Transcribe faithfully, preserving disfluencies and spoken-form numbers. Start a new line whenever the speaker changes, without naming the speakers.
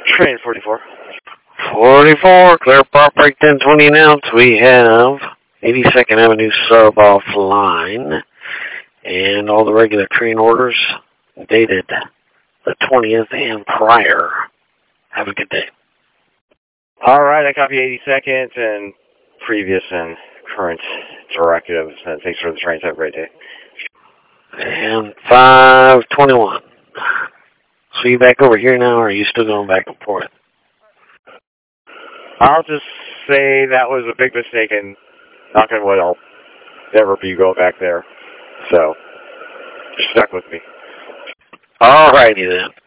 Train forty-four.
forty-four, clear prop break ten twenty announced. We have eighty-second Avenue sub offline. And all the regular train orders dated the twentieth and prior. Have a good day.
All right, I copy eighty-second and previous and current directives. And thanks for the trains. Have a great day.
And five twenty-one. So you back over here now, or are you still going back and forth?
I'll just say that was a big mistake, and knock on wood, I'll never be going back there. So, you're stuck with me.
All righty then.